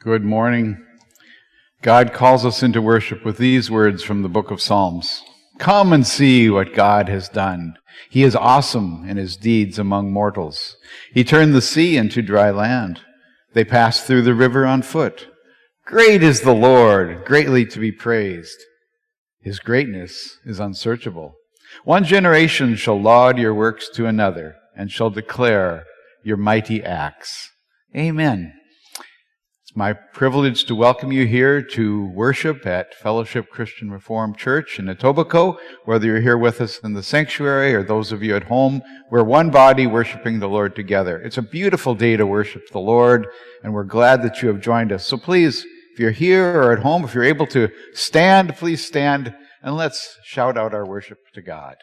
Good morning. God calls us into worship with these words from the book of Psalms. Come and see what God has done. He is awesome in his deeds among mortals. He turned the sea into dry land. They passed through the river on foot. Great is the Lord, greatly to be praised. His greatness is unsearchable. One generation shall laud your works to another and shall declare your mighty acts. Amen. It's my privilege to welcome you here to worship at Fellowship Christian Reformed Church in Etobicoke. Whether you're here with us in the sanctuary or those of you at home, we're one body worshiping the Lord together. It's a beautiful day to worship the Lord, and we're glad that you have joined us. So please, if you're here or at home, if you're able to stand, please stand, and let's shout out our worship to God.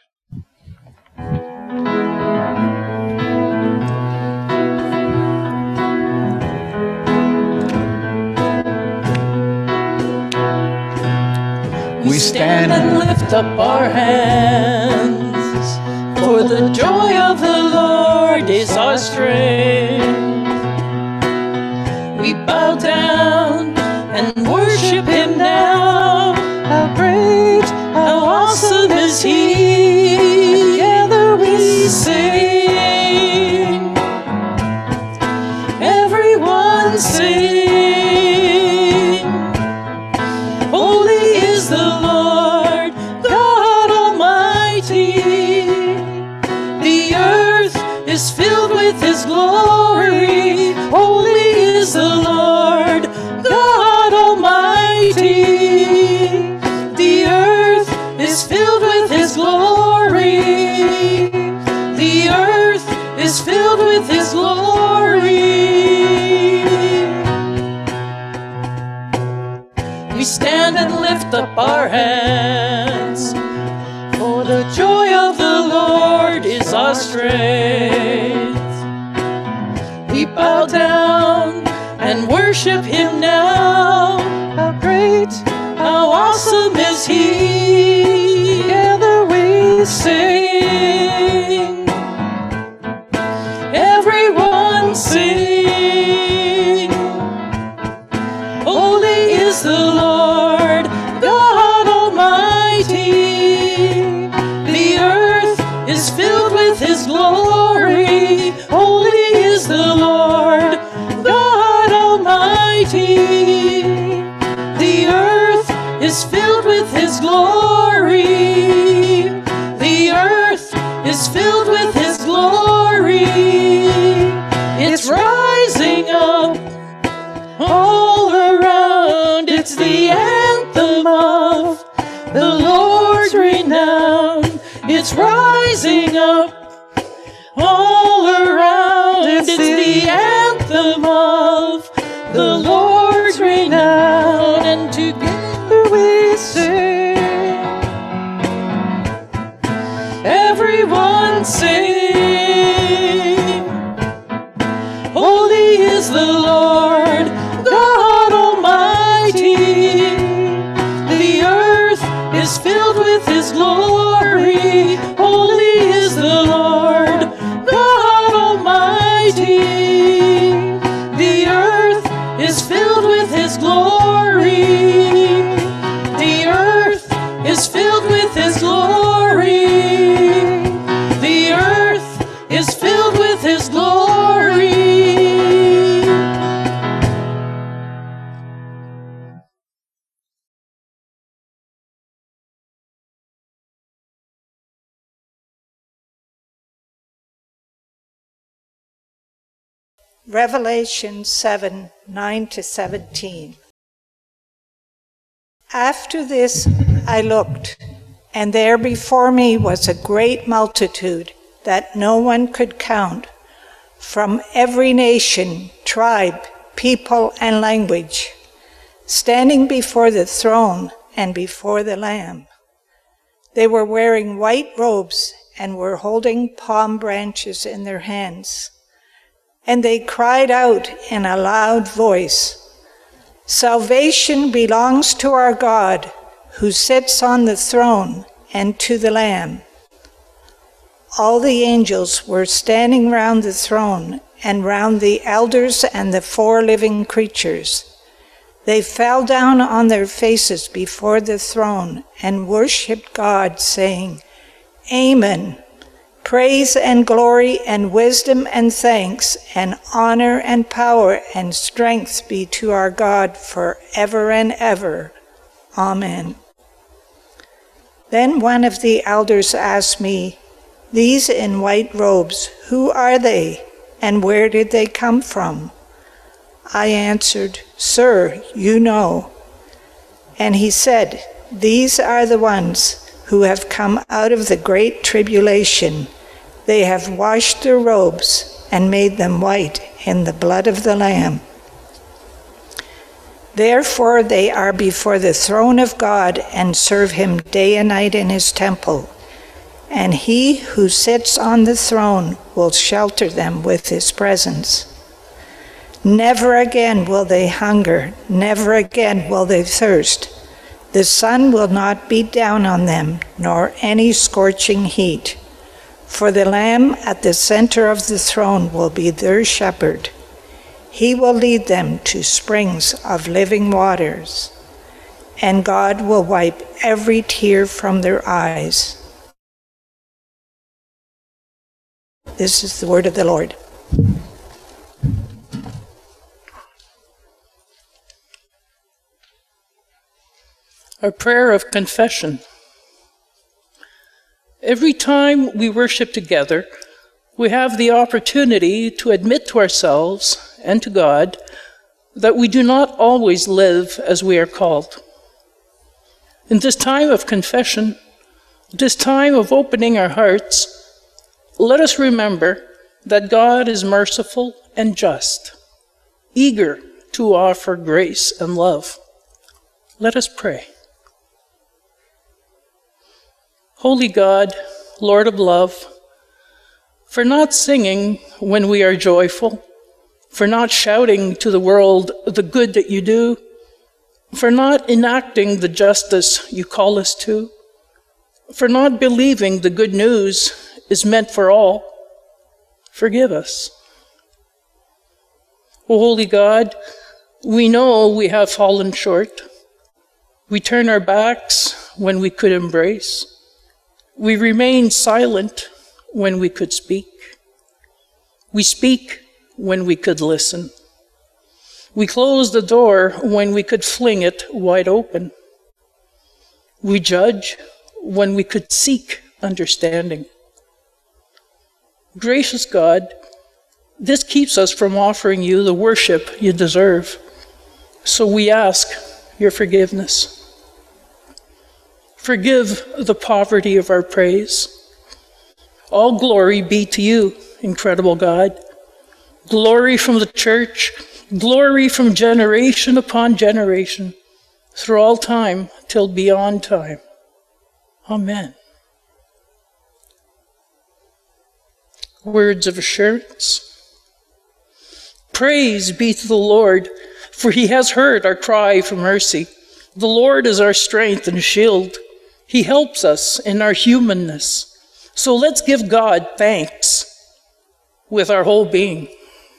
We stand and lift up our hands, for the joy of the Lord is our strength. We bow down and worship him now. How great, how awesome is he. Together we sing. Everyone sing. Is filled with his glory. Holy is the Lord God Almighty. The earth is filled with his glory. The earth is filled with his glory. We stand and lift up our hands, for the joy of the Lord is our strength. We bow down and worship him now. How great, how awesome is he. Together we sing. Everyone sing. Holy is the Lord God Almighty. The earth is filled with his glory. Holy is the Lord God Almighty. The earth is filled with his glory. The earth is filled with his glory. It's rising up all around. It's the anthem of the Lord's renown. It's rising up all around. It's the anthem of the Lord's renown. And together we sing. Everyone sing. Holy is the Lord God Almighty. The earth is filled with his glory. Holy is the Lord God Almighty. The earth is filled with his glory. The earth is filled with his glory. The earth is filled with his glory. Revelation 7, 9-17. After this I looked, and there before me was a great multitude that no one could count, from every nation, tribe, people, and language, standing before the throne and before the Lamb. They were wearing white robes and were holding palm branches in their hands. And they cried out in a loud voice, "Salvation belongs to our God, who sits on the throne, and to the Lamb." All the angels were standing round the throne and round the elders and the 4 living creatures. They fell down on their faces before the throne and worshipped God, saying, Amen. Praise and glory and wisdom and thanks and honor and power and strength be to our God forever and ever. Amen. Then one of the elders asked me, These in white robes, who are they, and where did they come from? I answered, Sir, you know. And he said, These are the ones who have come out of the great tribulation. They have washed their robes and made them white in the blood of the Lamb. Therefore they are before the throne of God and serve him day and night in his temple. And he who sits on the throne will shelter them with his presence. Never again will they hunger, never again will they thirst. The sun will not beat down on them, nor any scorching heat. For the Lamb at the center of the throne will be their shepherd. He will lead them to springs of living waters, and God will wipe every tear from their eyes. This is the word of the Lord. Our prayer of confession. Every time we worship together, we have the opportunity to admit to ourselves and to God that we do not always live as we are called. In this time of confession, this time of opening our hearts, let us remember that God is merciful and just, eager to offer grace and love. Let us pray. Holy God, Lord of love, for not singing when we are joyful, for not shouting to the world the good that you do, for not enacting the justice you call us to, for not believing the good news is meant for all, forgive us. O Holy God, we know we have fallen short. We turn our backs when we could embrace. We remain silent when we could speak. We speak when we could listen. We close the door when we could fling it wide open. We judge when we could seek understanding. Gracious God, this keeps us from offering you the worship you deserve. So we ask your forgiveness. Forgive the poverty of our praise. All glory be to you, incredible God. Glory from the church, glory from generation upon generation, through all time till beyond time. Amen. Words of assurance. Praise be to the Lord, for he has heard our cry for mercy. The Lord is our strength and shield. He helps us in our humanness. So let's give God thanks with our whole being.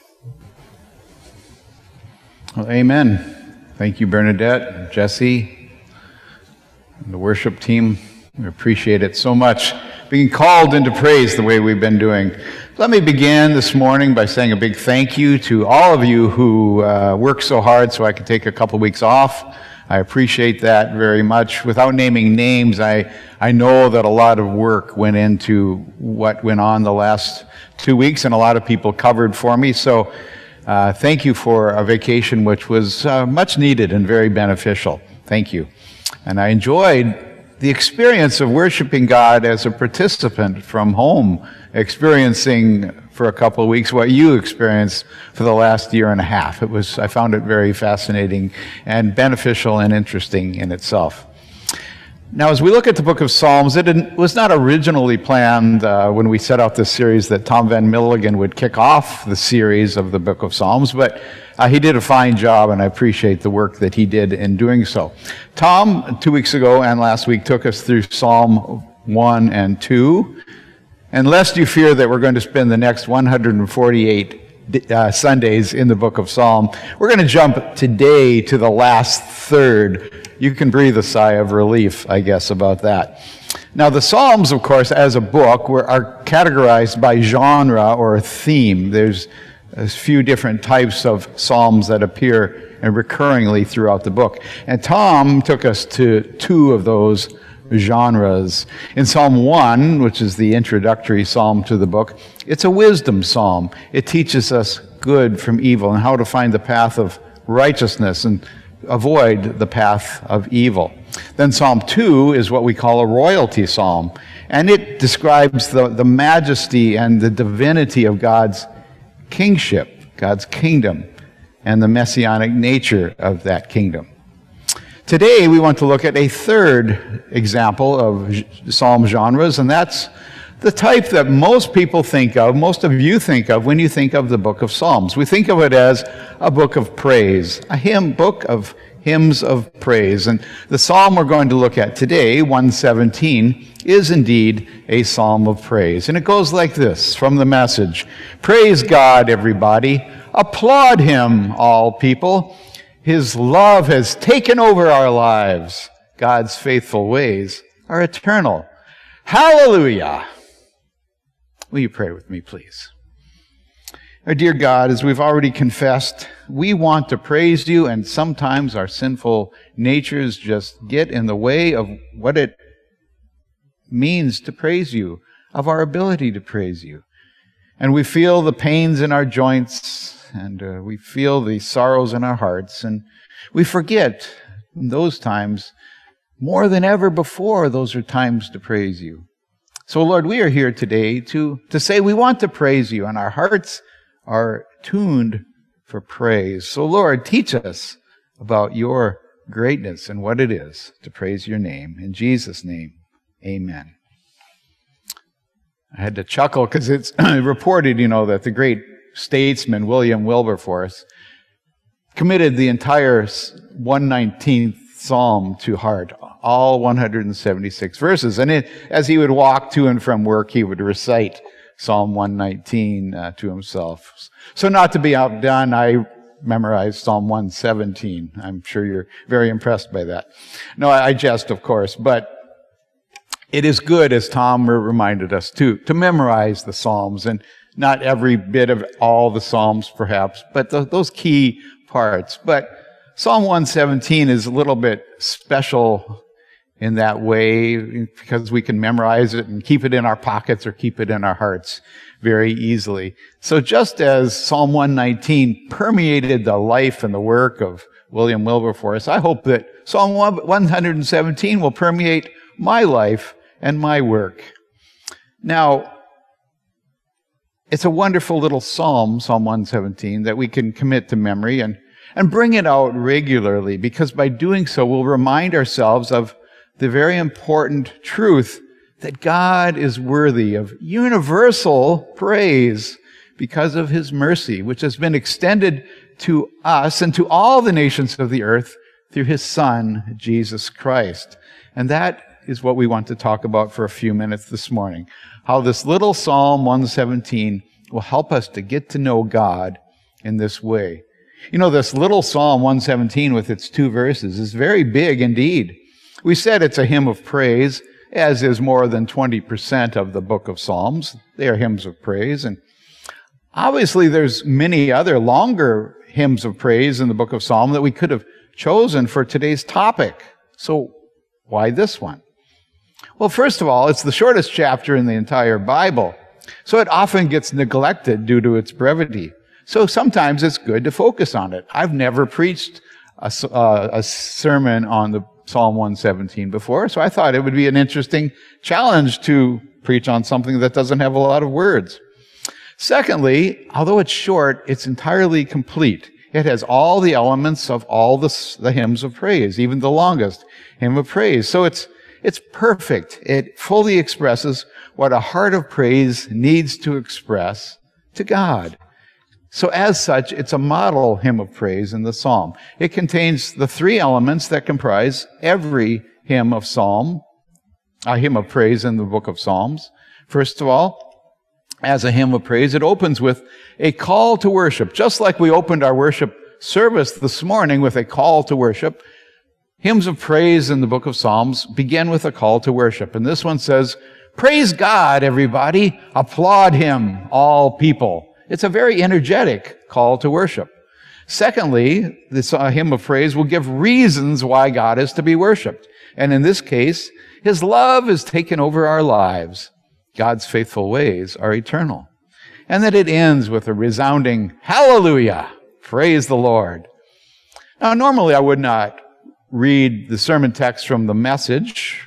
Well, amen. Thank you, Bernadette, Jesse, and the worship team. We appreciate it so much, being called into praise the way we've been doing. Let me begin this morning by saying a big thank you to all of you who worked so hard so I could take a couple weeks off. I appreciate that very much. Without naming names, I know that a lot of work went into what went on the last 2 weeks, and a lot of people covered for me. So thank you for a vacation which was much needed and very beneficial. Thank you. And I enjoyed the experience of worshiping God as a participant from home, experiencing for a couple of weeks what you experienced for the last year and a half. I found it very fascinating and beneficial and interesting in itself. Now, as we look at the book of Psalms, it was not originally planned when we set out this series that Tom Van Milligan would kick off the series of the book of Psalms, but he did a fine job, and I appreciate the work that he did in doing so. Tom, 2 weeks ago and last week, took us through Psalm 1 and 2, and lest you fear that we're going to spend the next 148 Sundays in the book of Psalm. We're going to jump today to the last third. You can breathe a sigh of relief, I guess, about that. Now, the Psalms, of course, as a book, are categorized by genre or theme. There's a few different types of psalms that appear recurringly throughout the book. And Tom took us to two of those genres. In Psalm 1, which is the introductory psalm to the book, it's a wisdom psalm. It teaches us good from evil and how to find the path of righteousness and avoid the path of evil. Then Psalm 2 is what we call a royalty psalm, and it describes the majesty and the divinity of God's kingship, God's kingdom, and the messianic nature of that kingdom. Today, we want to look at a third example of psalm genres, and that's the type that most people think of, most of you think of when you think of the book of Psalms. We think of it as a book of praise, a book of hymns of praise. And the psalm we're going to look at today, 117, is indeed a psalm of praise. And it goes like this from the Message. Praise God, everybody. Applaud him, all people. His love has taken over our lives. God's faithful ways are eternal. Hallelujah. Will you pray with me, please? Our dear God, as we've already confessed, we want to praise you, and sometimes our sinful natures just get in the way of what it means to praise you, of our ability to praise you. And we feel the pains in our joints, and we feel the sorrows in our hearts, and we forget in those times, more than ever before, those are times to praise you. So, Lord, we are here today to say we want to praise you, and our hearts are tuned for praise. So, Lord, teach us about your greatness and what it is to praise your name. In Jesus' name, amen. I had to chuckle because it's reported, that the great statesman William Wilberforce committed the entire 119th Psalm to heart, all 176 verses. And as he would walk to and from work, he would recite Psalm 119 to himself. So not to be outdone, I memorized Psalm 117. I'm sure you're very impressed by that. No, I jest, of course, but it is good, as Tom reminded us, to memorize the Psalms, and not every bit of all the Psalms, perhaps, but those key parts. But Psalm 117 is a little bit special in that way because we can memorize it and keep it in our pockets or keep it in our hearts very easily. So just as Psalm 119 permeated the life and the work of William Wilberforce, I hope that Psalm 117 will permeate my life and my work. Now, it's a wonderful little psalm, Psalm 117, that we can commit to memory and bring it out regularly, because by doing so, we'll remind ourselves of the very important truth that God is worthy of universal praise because of his mercy, which has been extended to us and to all the nations of the earth through his Son, Jesus Christ. And that is what we want to talk about for a few minutes this morning. How this little Psalm 117 will help us to get to know God in this way. This little Psalm 117 with its 2 verses is very big indeed. We said it's a hymn of praise, as is more than 20% of the book of Psalms. They are hymns of praise. And obviously there's many other longer hymns of praise in the book of Psalm that we could have chosen for today's topic. So why this one? Well, first of all, it's the shortest chapter in the entire Bible, so it often gets neglected due to its brevity. So sometimes it's good to focus on it. I've never preached a sermon on the Psalm 117 before, so I thought it would be an interesting challenge to preach on something that doesn't have a lot of words. Secondly, although it's short, it's entirely complete. It has all the elements of all the hymns of praise, even the longest hymn of praise. So it's perfect. It fully expresses what a heart of praise needs to express to God. So as such, it's a model hymn of praise in the psalm. It contains the 3 elements that comprise every hymn of praise in the book of Psalms. First of all, as a hymn of praise. It opens with a call to worship. Just like we opened our worship service this morning with a call to worship, hymns of praise in the book of Psalms begin with a call to worship. And this one says, "Praise God, everybody. Applaud him, all people." It's a very energetic call to worship. Secondly, this hymn of praise will give reasons why God is to be worshiped. And in this case, his love has taken over our lives. God's faithful ways are eternal. And that it ends with a resounding hallelujah. Praise the Lord. Now, normally I would not read the sermon text from the Message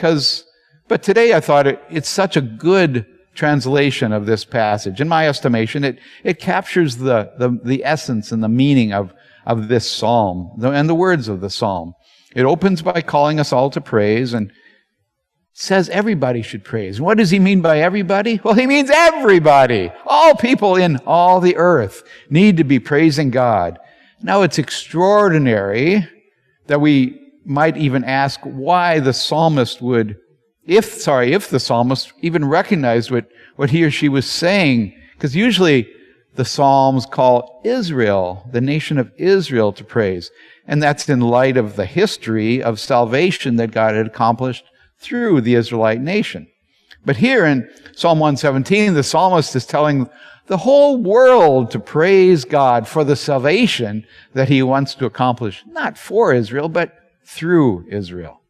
but today I thought it's such a good translation of this passage. In my estimation, it captures the essence and the meaning of this psalm and the words of the psalm. It opens by calling us all to praise and says everybody should praise. And what does he mean by everybody? Well, he means everybody. All people in all the earth need to be praising God. Now, it's extraordinary that we might even ask why the psalmist would, if the psalmist even recognized what he or she was saying, because usually the Psalms call Israel, the nation of Israel, to praise. And that's in light of the history of salvation that God had accomplished through the Israelite nation. But here in Psalm 117, the psalmist is telling the whole world to praise God for the salvation that he wants to accomplish, not for Israel, but through Israel.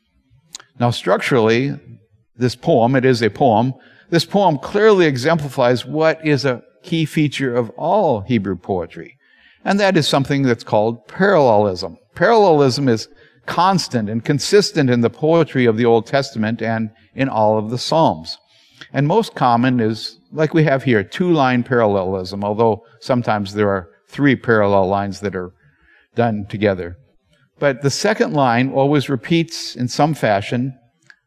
Now, structurally, this poem, it is a poem, this poem clearly exemplifies what is a key feature of all Hebrew poetry, and that is something that's called parallelism. Parallelism is constant and consistent in the poetry of the Old Testament and in all of the Psalms. And most common is, like we have here, two-line parallelism, although sometimes there are three parallel lines that are done together. But the second line always repeats in some fashion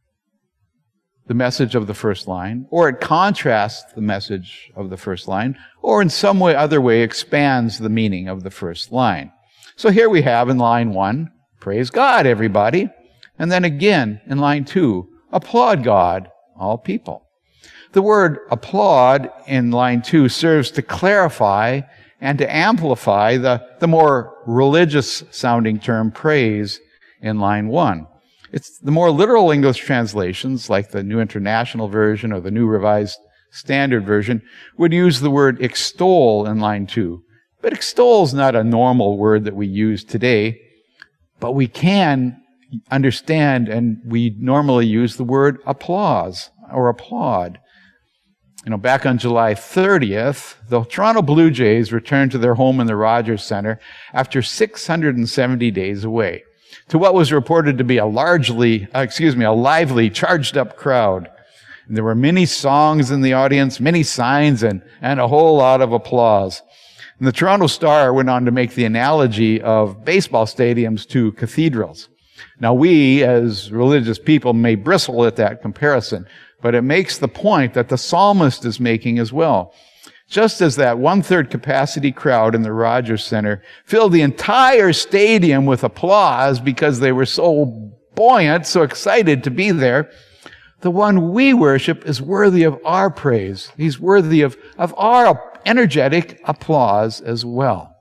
the message of the first line, or it contrasts the message of the first line, or in some other way expands the meaning of the first line. So here we have in line 1, praise God, everybody. And then again in line 2, applaud God, all people. The word applaud in line 2 serves to clarify and to amplify the more religious-sounding term praise in line 1. It's the more literal English translations, like the New International Version or the New Revised Standard Version, would use the word extol in line 2. But extol is not a normal word that we use today, but we can understand, and we normally use the word applause or applaud. Back on July 30th, the Toronto Blue Jays returned to their home in the Rogers Centre after 670 days away, to what was reported to be a lively, charged-up crowd. And there were many songs in the audience, many signs, and a whole lot of applause. And the Toronto Star went on to make the analogy of baseball stadiums to cathedrals. Now, we, as religious people, may bristle at that comparison, but it makes the point that the psalmist is making as well. Just as that 1/3 capacity crowd in the Rogers Centre filled the entire stadium with applause because they were so buoyant, so excited to be there, the one we worship is worthy of our praise. He's worthy of our energetic applause as well.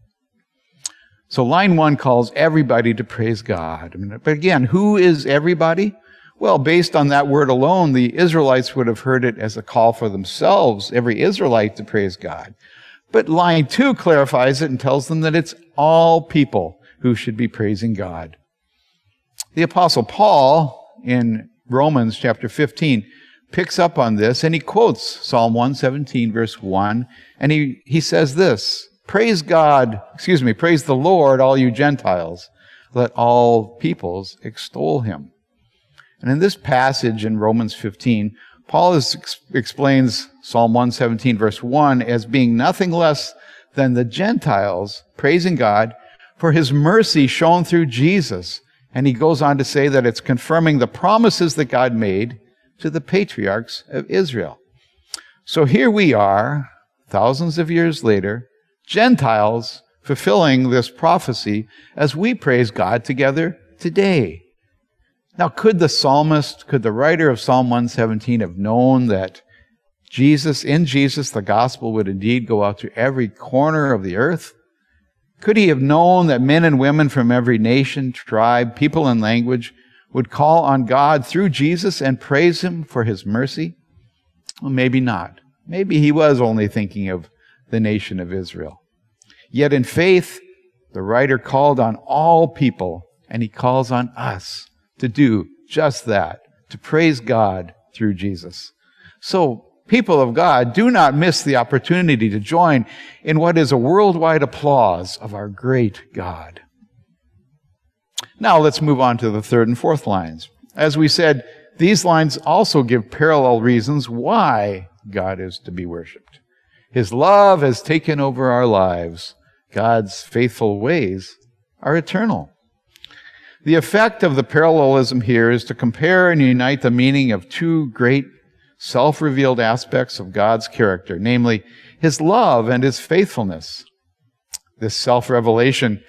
So line 1 calls everybody to praise God. But again, who is everybody? Well, based on that word alone, the Israelites would have heard it as a call for themselves, every Israelite, to praise God. But line 2 clarifies it and tells them that it's all people who should be praising God. The Apostle Paul, in Romans chapter 15, picks up on this, and he quotes Psalm 117, verse 1, and he says this, praise the Lord, all you Gentiles. Let all peoples extol him. And in this passage in Romans 15, Paul explains Psalm 117, verse 1, as being nothing less than the Gentiles praising God for his mercy shown through Jesus. And he goes on to say that it's confirming the promises that God made to the patriarchs of Israel. So here we are, thousands of years later, Gentiles fulfilling this prophecy as we praise God together today. Now, could the writer of Psalm 117 have known that in Jesus, the gospel would indeed go out to every corner of the earth? Could he have known that men and women from every nation, tribe, people, and language would call on God through Jesus and praise him for his mercy? Well, maybe not. Maybe he was only thinking of the nation of Israel. Yet in faith, the writer called on all people, and he calls on us to do just that, to praise God through Jesus. So, people of God, do not miss the opportunity to join in what is a worldwide applause of our great God. Now let's move on to the third and fourth lines. As we said, these lines also give parallel reasons why God is to be worshipped. His love has taken over our lives. God's faithful ways are eternal. The effect of the parallelism here is to compare and unite the meaning of two great self-revealed aspects of God's character, namely his love and his faithfulness. This self-revelation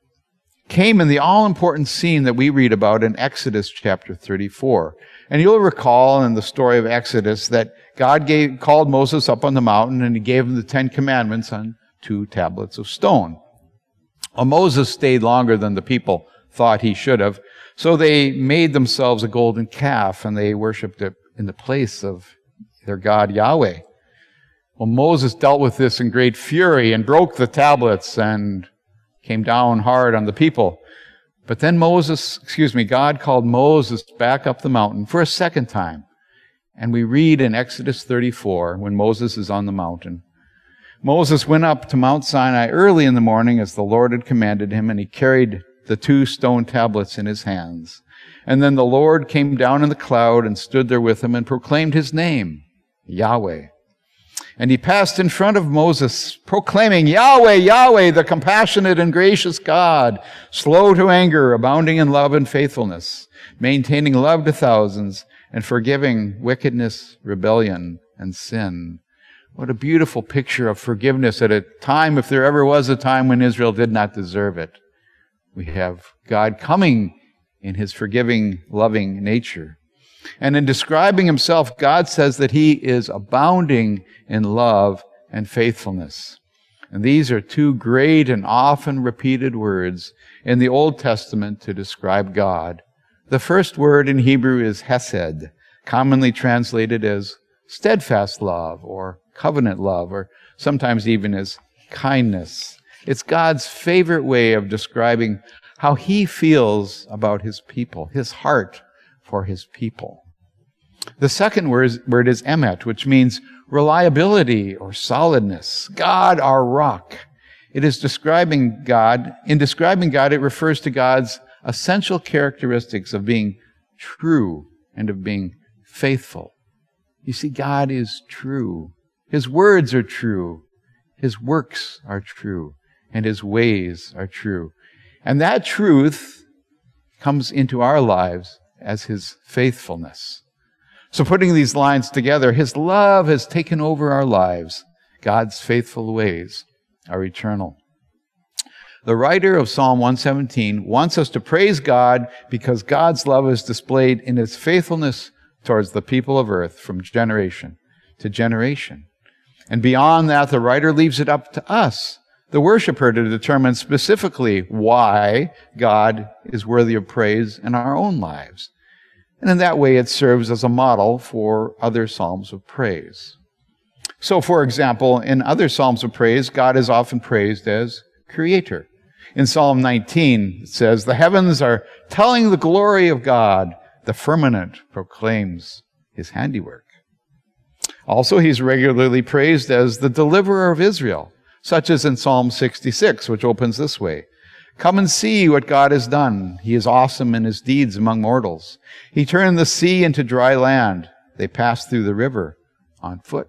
came in the all-important scene that we read about in Exodus chapter 34. And you'll recall in the story of Exodus that God called Moses up on the mountain and he gave him the 10 Commandments on 2 tablets of stone. Well, Moses stayed longer than the people thought he should have, so they made themselves a golden calf and they worshipped it in the place of their God Yahweh. Well, Moses dealt with this in great fury and broke the tablets and came down hard on the people. But then God called Moses back up the mountain for a second time. And we read in Exodus 34, when Moses is on the mountain, Moses went up to Mount Sinai early in the morning as the Lord had commanded him, and he carried the 2 stone tablets in his hands. And then the Lord came down in the cloud and stood there with him and proclaimed his name, Yahweh. And he passed in front of Moses, proclaiming, Yahweh, Yahweh, the compassionate and gracious God, slow to anger, abounding in love and faithfulness, maintaining love to thousands, and forgiving wickedness, rebellion, and sin. What a beautiful picture of forgiveness at a time, if there ever was a time when Israel did not deserve it. We have God coming in his forgiving, loving nature. And in describing himself, God says that he is abounding in love and faithfulness. And these are 2 great and often repeated words in the Old Testament to describe God. The first word in Hebrew is hesed, commonly translated as steadfast love or covenant love, or sometimes even as kindness. It's God's favorite way of describing how he feels about his people, his heart for his people. The second word is emet, which means reliability or solidness. God, our rock. It is describing God. In describing God, it refers to God's essential characteristics of being true and of being faithful. You see, God is true. His words are true. His works are true. And his ways are true. And that truth comes into our lives as his faithfulness. So putting these lines together, his love has taken over our lives. God's faithful ways are eternal. The writer of Psalm 117 wants us to praise God because God's love is displayed in his faithfulness towards the people of earth from generation to generation. And beyond that, the writer leaves it up to us, the worshiper, to determine specifically why God is worthy of praise in our own lives. And in that way, it serves as a model for other psalms of praise. So, for example, in other psalms of praise, God is often praised as creator. In Psalm 19, it says, "The heavens are telling the glory of God. The firmament proclaims his handiwork." Also, he's regularly praised as the deliverer of Israel, such as in Psalm 66, which opens this way. "Come and see what God has done. He is awesome in his deeds among mortals. He turned the sea into dry land. They passed through the river on foot."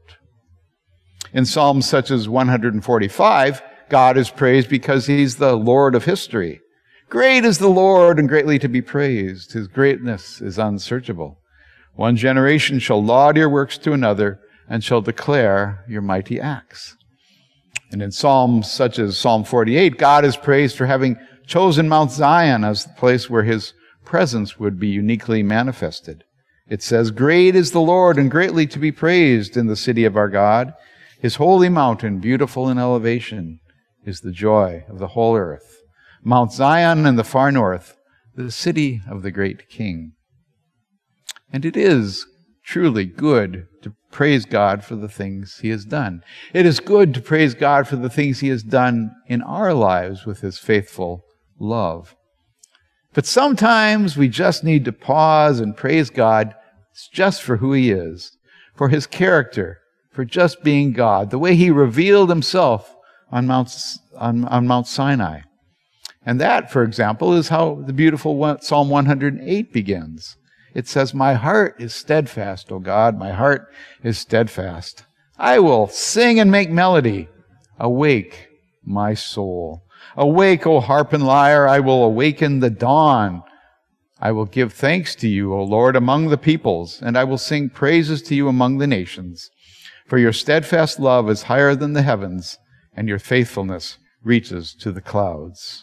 In Psalms such as 145, God is praised because he's the Lord of history. "Great is the Lord and greatly to be praised. His greatness is unsearchable. One generation shall laud your works to another and shall declare your mighty acts." And in Psalms such as Psalm 48, God is praised for having chosen Mount Zion as the place where his presence would be uniquely manifested. It says, "Great is the Lord and greatly to be praised in the city of our God. His holy mountain, beautiful in elevation, is the joy of the whole earth. Mount Zion in the far north, the city of the great King." And it is truly good to praise God for the things He has done. It is good to praise God for the things He has done in our lives with His faithful love. But sometimes we just need to pause and praise God just for who He is, for His character, for just being God, the way He revealed Himself on Mount Sinai. And that, for example, is how the beautiful Psalm 108 begins. It says, "My heart is steadfast, O God, my heart is steadfast. I will sing and make melody. Awake, my soul. Awake, O harp and lyre, I will awaken the dawn. I will give thanks to you, O Lord, among the peoples, and I will sing praises to you among the nations. For your steadfast love is higher than the heavens, and your faithfulness reaches to the clouds."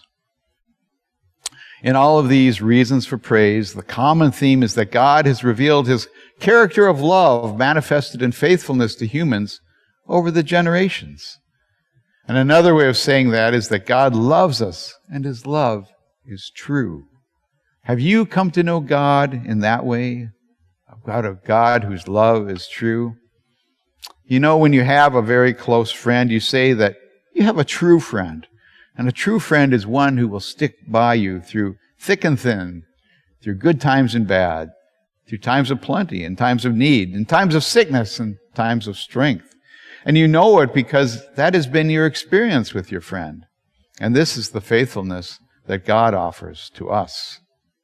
In all of these reasons for praise, the common theme is that God has revealed His character of love manifested in faithfulness to humans over the generations. And another way of saying that is that God loves us, and His love is true. Have you come to know God in that way? About a God whose love is true? You know, when you have a very close friend, you say that you have a true friend. And a true friend is one who will stick by you through thick and thin, through good times and bad, through times of plenty and times of need, and times of sickness and times of strength. And you know it because that has been your experience with your friend. And this is the faithfulness that God offers to us.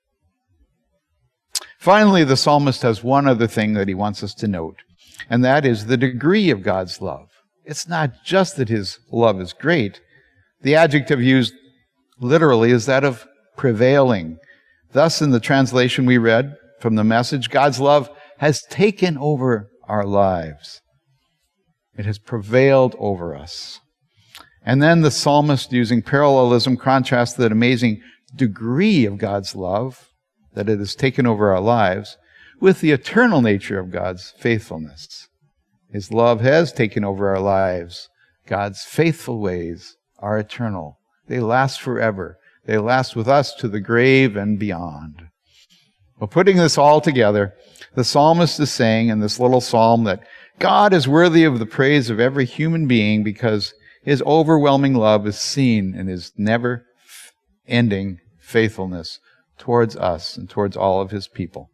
Finally, the psalmist has one other thing that he wants us to note, and that is the degree of God's love. It's not just that His love is great. The adjective used literally is that of prevailing. Thus, in the translation we read from the Message, God's love has taken over our lives. It has prevailed over us. And then the psalmist, using parallelism, contrasts that amazing degree of God's love, that it has taken over our lives, with the eternal nature of God's faithfulness. His love has taken over our lives. God's faithful ways are eternal. They last forever. They last with us to the grave and beyond. Well, putting this all together, the psalmist is saying in this little psalm that God is worthy of the praise of every human being because His overwhelming love is seen in His never-ending faithfulness towards us and towards all of His people.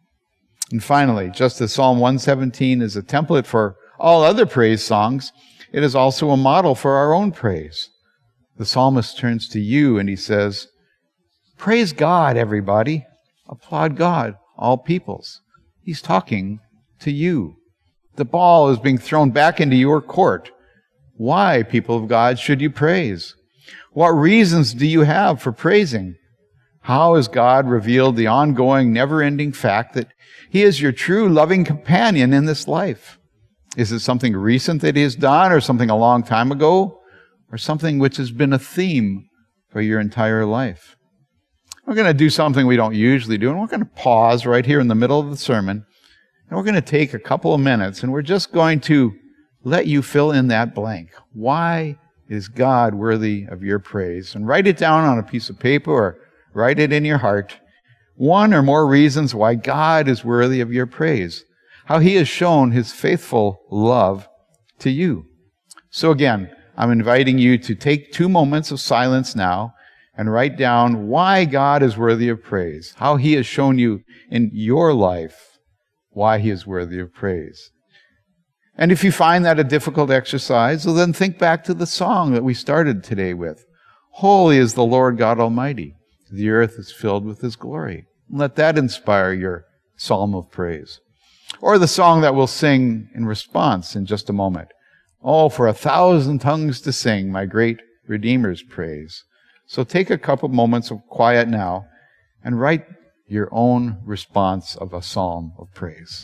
And finally, just as Psalm 117 is a template for all other praise songs, it is also a model for our own praise. The psalmist turns to you and he says, "Praise God, everybody. Applaud God, all peoples." He's talking to you. The ball is being thrown back into your court. Why, people of God, should you praise? What reasons do you have for praising? How has God revealed the ongoing, never-ending fact that He is your true loving companion in this life? Is it something recent that He has done, or something a long time ago, or something which has been a theme for your entire life? We're going to do something we don't usually do, and we're going to pause right here in the middle of the sermon, and we're going to take a couple of minutes, and we're just going to let you fill in that blank. Why is God worthy of your praise? And write it down on a piece of paper or write it in your heart. One or more reasons why God is worthy of your praise. How He has shown His faithful love to you. So again, I'm inviting you to take 2 moments of silence now and write down why God is worthy of praise. How He has shown you in your life why He is worthy of praise. And if you find that a difficult exercise, well, then think back to the song that we started today with. Holy is the Lord God Almighty. The earth is filled with His glory. Let that inspire your psalm of praise. Or the song that we'll sing in response in just a moment. Oh, for 1,000 tongues to sing my great Redeemer's praise. So take a couple moments of quiet now and write your own response of a psalm of praise.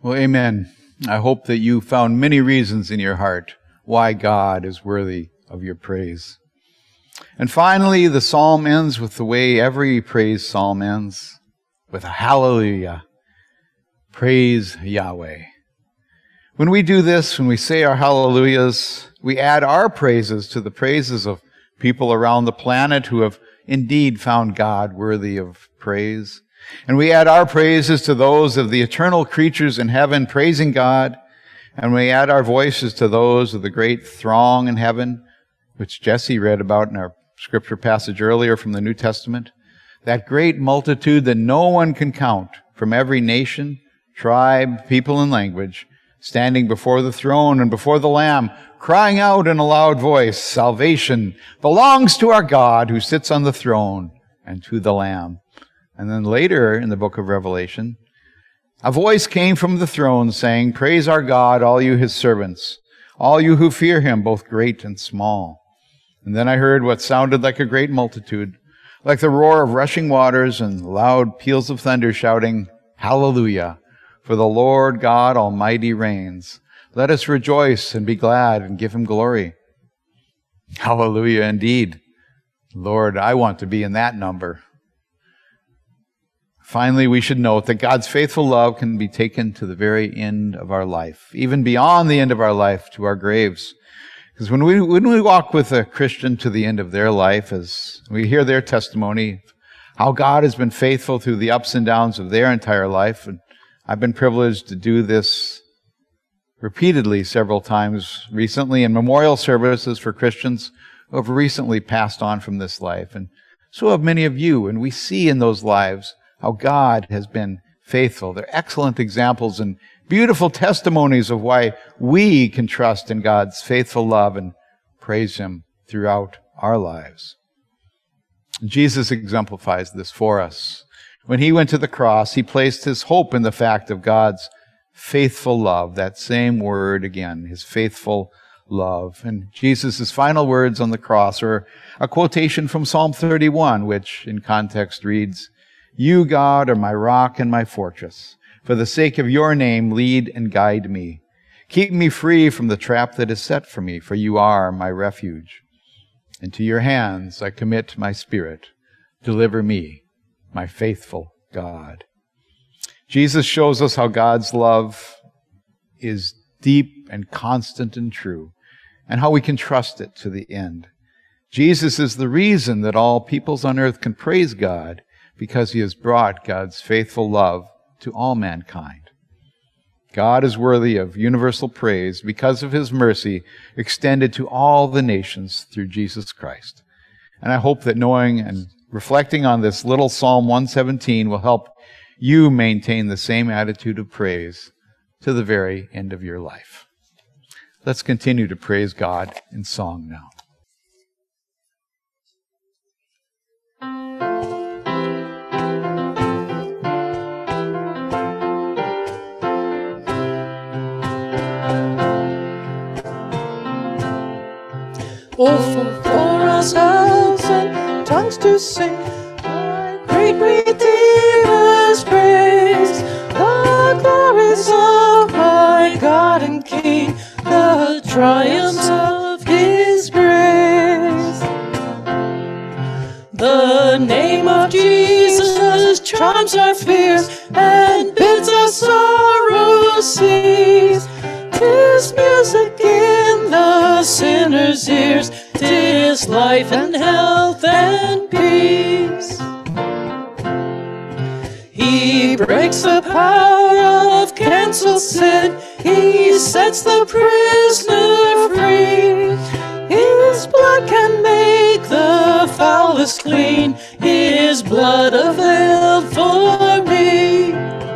Well, amen. I hope that you found many reasons in your heart why God is worthy of your praise. And finally, the psalm ends with the way every praise psalm ends, with a hallelujah. Praise Yahweh. When we do this, when we say our hallelujahs, we add our praises to the praises of people around the planet who have indeed found God worthy of praise. And we add our praises to those of the eternal creatures in heaven praising God. And we add our voices to those of the great throng in heaven, which Jesse read about in our scripture passage earlier from the New Testament. That great multitude that no one can count, from every nation, tribe, people, and language, standing before the throne and before the Lamb, crying out in a loud voice, "Salvation belongs to our God who sits on the throne and to the Lamb." And then later in the book of Revelation, a voice came from the throne saying, "Praise our God, all you his servants, all you who fear him, both great and small." And then I heard what sounded like a great multitude, like the roar of rushing waters and loud peals of thunder, shouting, "Hallelujah, for the Lord God Almighty reigns. Let us rejoice and be glad and give him glory." Hallelujah indeed. Lord, I want to be in that number. Finally, we should note that God's faithful love can be taken to the very end of our life, even beyond the end of our life, to our graves. Because when we walk with a Christian to the end of their life, as we hear their testimony, how God has been faithful through the ups and downs of their entire life, and I've been privileged to do this repeatedly several times recently in memorial services for Christians who have recently passed on from this life. And so have many of you, and we see in those lives how God has been faithful. They're excellent examples and beautiful testimonies of why we can trust in God's faithful love and praise him throughout our lives. Jesus exemplifies this for us. When he went to the cross, he placed his hope in the fact of God's faithful love. That same word again, his faithful love. And Jesus' final words on the cross are a quotation from Psalm 31, which in context reads, "You, God, are my rock and my fortress. For the sake of your name, lead and guide me. Keep me free from the trap that is set for me, for you are my refuge. Into your hands I commit my spirit. Deliver me, my faithful God." Jesus shows us how God's love is deep and constant and true, and how we can trust it to the end. Jesus is the reason that all peoples on earth can praise God, because he has brought God's faithful love to all mankind. God is worthy of universal praise because of his mercy extended to all the nations through Jesus Christ. And I hope that knowing and reflecting on this little Psalm 117 will help you maintain the same attitude of praise to the very end of your life. Let's continue to praise God in song now. Oh, for ourselves and tongues to sing our great Redeemer's praise, the glories of my God and King, the triumphs of his grace. The name of Jesus charms our fears and bids our sorrows cease. 'Tis music in the sinner's ears, 'tis life and health and peace. He breaks the power of cancelled sin, he sets the prisoner free. His blood can make the foulest clean, his blood availed for me.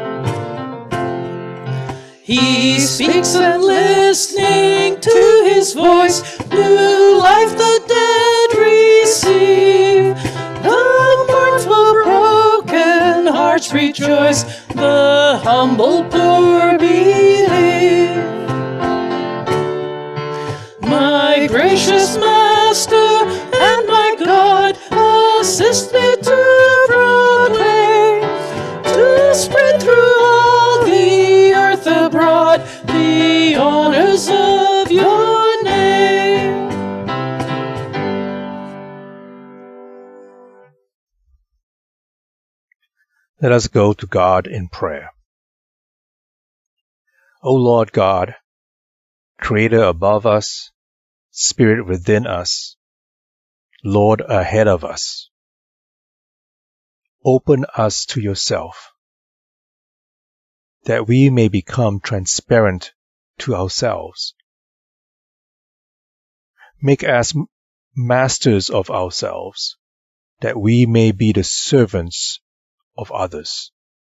He speaks and listening to his voice, new life the dead receive. The mournful broken hearts rejoice, the humble poor believe. My gracious Master and my God, assist me to proclaim, to spread through all the earth the Let us go to God in prayer. O Lord God, Creator above us, Spirit within us, Lord ahead of us, open us to yourself, that we may become transparent to ourselves. Make us masters of ourselves, that we may be the servants of others.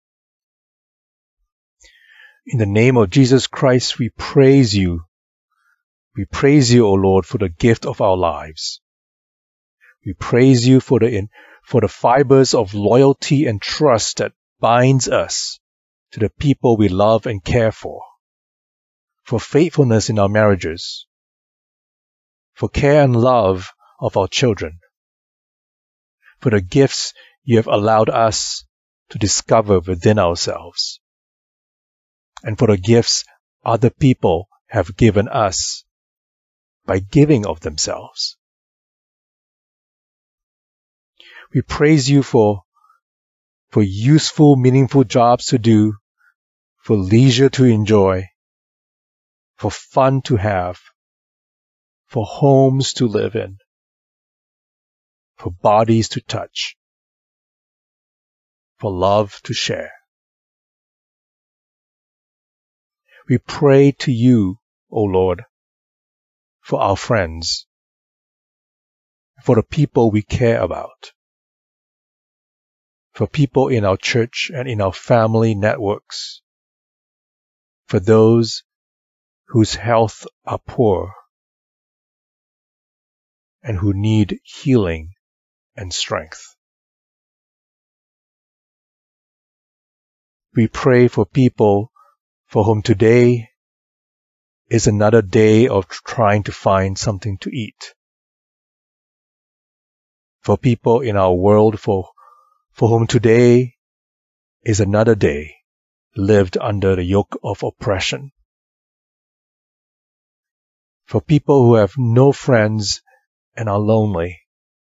In the name of Jesus Christ, we praise you. We praise you, O Lord, for the gift of our lives. We praise you for the fibers of loyalty and trust that binds us to the people we love and care for faithfulness in our marriages, for care and love of our children, for the gifts you have allowed us to discover within ourselves, and for the gifts other people have given us by giving of themselves. We praise you for useful, meaningful jobs to do, for leisure to enjoy, for fun to have, for homes to live in, for bodies to touch, for love to share. We pray to you, O Lord, for our friends, for the people we care about, for people in our church and in our family networks, for those whose health are poor and who need healing and strength. We pray for people for whom today is another day of trying to find something to eat. For people in our world for whom today is another day lived under the yoke of oppression. For people who have no friends and are lonely.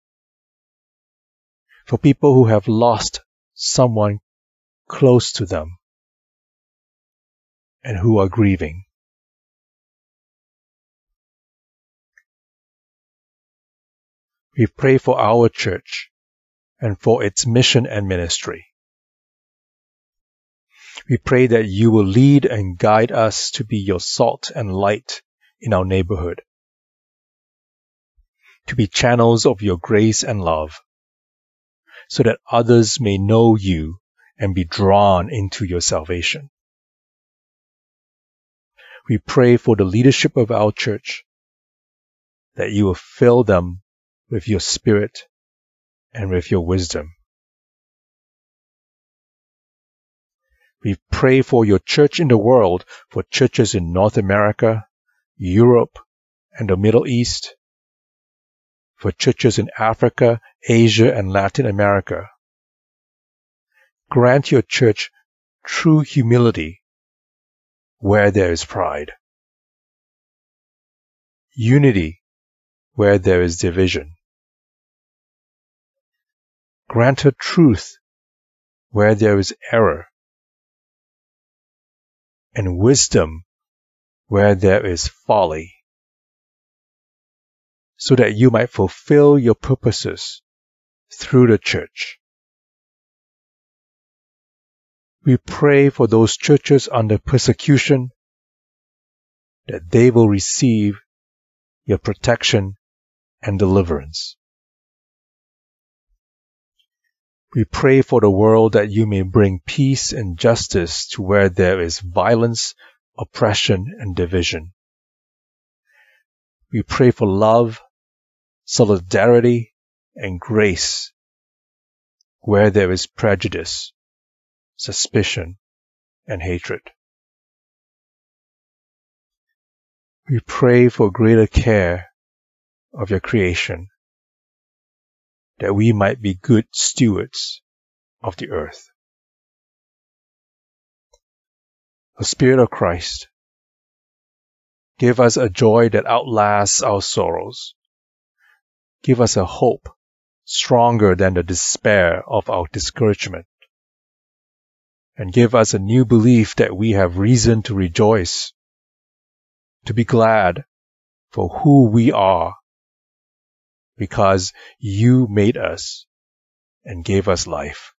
For people who have lost someone close to them and who are grieving. We pray for our church and for its mission and ministry. We pray that you will lead and guide us to be your salt and light in our neighborhood, to be channels of your grace and love, so that others may know you and be drawn into your salvation. We pray for the leadership of our church, that you will fill them with your Spirit and with your wisdom. We pray for your church in the world, for churches in North America, Europe, and the Middle East, for churches in Africa, Asia, and Latin America. Grant your church true humility where there is pride, unity where there is division. Grant her truth where there is error, and wisdom where there is folly, so that you might fulfill your purposes through the church. We pray for those churches under persecution, that they will receive your protection and deliverance. We pray for the world, that you may bring peace and justice to where there is violence, oppression, and division. We pray for love, solidarity, and grace where there is prejudice, suspicion, and hatred. We pray for greater care of your creation, that we might be good stewards of the earth. O Spirit of Christ, give us a joy that outlasts our sorrows. Give us a hope stronger than the despair of our discouragement. and give us a new belief that we have reason to rejoice, to be glad for who we are, because you made us and gave us life.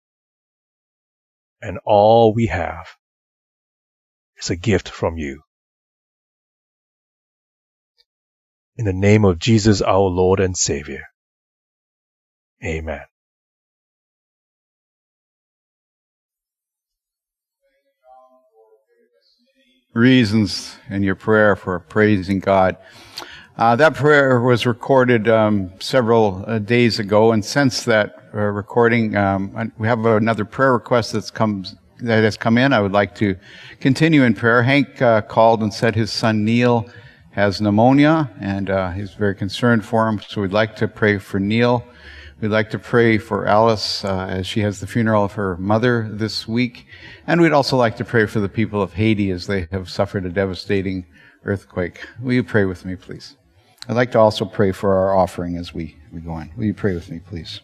And all we have is a gift from you. In the name of Jesus, our Lord and Savior. Amen. Reasons in your prayer for praising God. That prayer was recorded several days ago, and since that recording, we have another prayer request that has come in. I would like to continue in prayer. Hank called and said his son Neil has pneumonia, and he's very concerned for him, so we'd like to pray for Neil. We'd like to pray for Alice as she has the funeral of her mother this week. And we'd also like to pray for the people of Haiti as they have suffered a devastating earthquake. Will you pray with me, please? I'd like to also pray for our offering as we go on. Will you pray with me, please?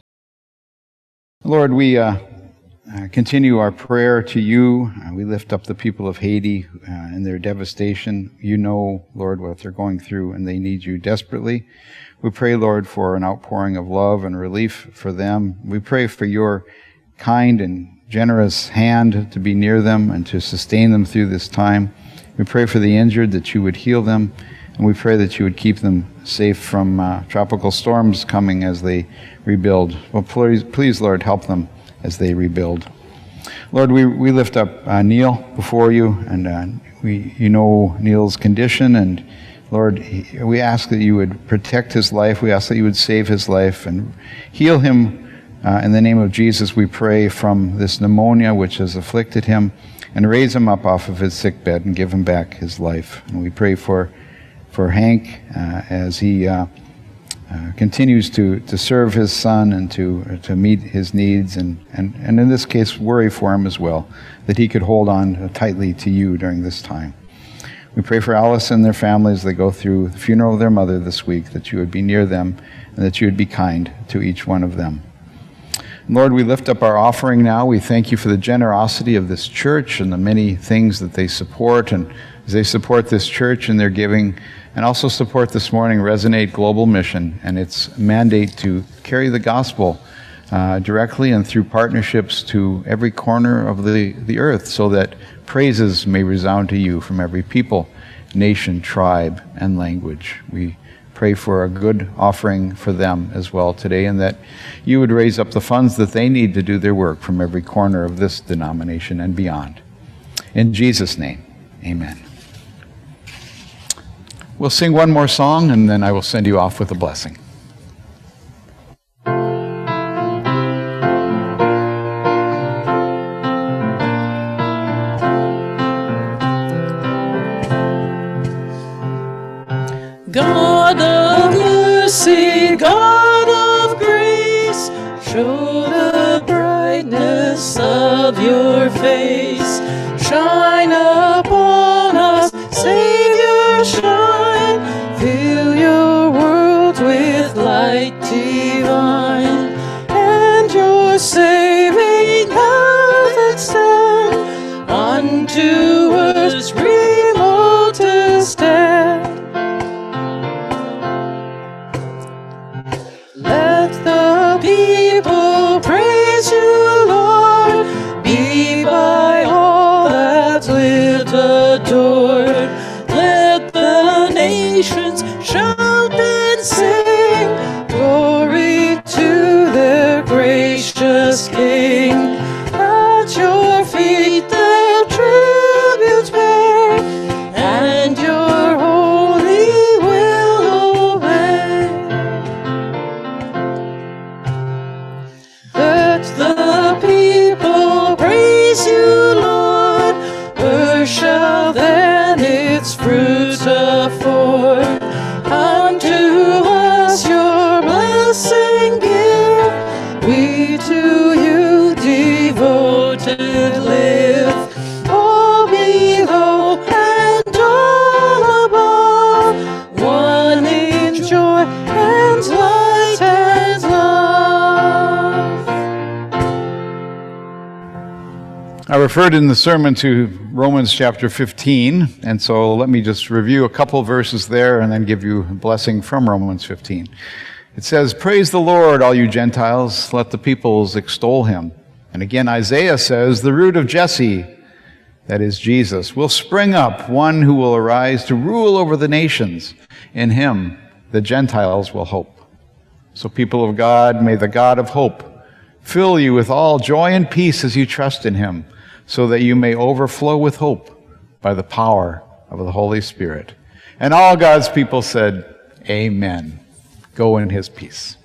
Lord, we continue our prayer to you. We lift up the people of Haiti and their devastation. You know, Lord, what they're going through, and they need you desperately. We pray, Lord, for an outpouring of love and relief for them. We pray for your kind and generous hand to be near them and to sustain them through this time. We pray for the injured, that you would heal them, and we pray that you would keep them safe from tropical storms coming as they rebuild. Well, please, Lord, help them as they rebuild. Lord, we lift up Neil before you, and you know Neil's condition, and Lord, we ask that you would protect his life. We ask that you would save his life and heal him. In the name of Jesus, we pray from this pneumonia which has afflicted him, and raise him up off of his sick bed and give him back his life. And we pray for Hank as he continues to serve his son and to meet his needs, and in this case, worry for him as well, that he could hold on tightly to you during this time. We pray for Alice and their family as they go through the funeral of their mother this week, that you would be near them and that you would be kind to each one of them. And Lord, we lift up our offering now. We thank you for the generosity of this church and the many things that they support, and as they support this church in their giving, and also support this morning Resonate Global Mission and its mandate to carry the gospel directly and through partnerships to every corner of the earth, so that praises may resound to you from every people, nation, tribe, and language. We pray for a good offering for them as well today, and that you would raise up the funds that they need to do their work from every corner of this denomination and beyond. In Jesus' name, amen. We'll sing one more song, and then I will send you off with a blessing. God of mercy, God of grace, show the brightness of your face. Shine upon us, Savior, shine. Fill your world with light divine, and your saving path extend unto us remotest end. Let the people praise you, Lord, be by all that lived adored. Let the nations shout and sing glory to their gracious King. At your feet their tributes bear, and your holy will obey. Let the people praise you, Lord. Where shall then its fruits afford? Unto us your blessing give. We to you devoted live. All below and all above, one in joy and light and love. Our referred in the sermon to Romans chapter 15, and so let me just review a couple verses there and then give you a blessing from Romans 15. It says, "Praise the Lord, all you Gentiles, let the peoples extol him." And again, Isaiah says, "The root of Jesse," that is Jesus, "will spring up, one who will arise to rule over the nations. In him the Gentiles will hope." So people of God, may the God of hope fill you with all joy and peace as you trust in him, so that you may overflow with hope by the power of the Holy Spirit. And all God's people said, Amen. Go in his peace.